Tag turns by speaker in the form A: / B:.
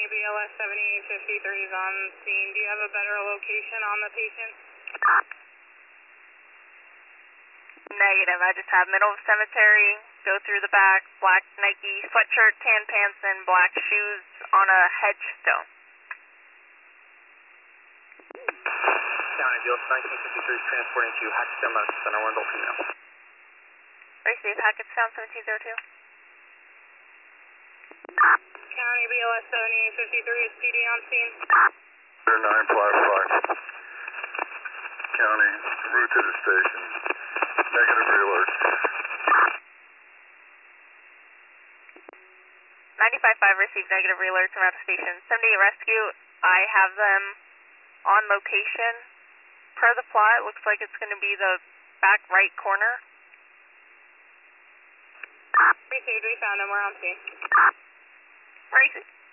A: BLS 7853 is on scene. Do you have a better location on the patient?
B: Negative. I just have middle of cemetery, go through the back, black Nike sweatshirt, tan pants, and black shoes on a headstone.
C: County BLS 1953 is transporting to Hackettstown Medical Center, one adult female.
B: Very safe, Hackettstown 1702.
A: County BLS 7853 is PD on scene.
D: 955. County, route to the station. Negative realert.
B: 95.5 received negative realert from out of station. 78 rescue, I have them on location. Per the plot, it looks like it's going to be the back right corner.
A: Received, we found him, we're on scene.
B: Very safe.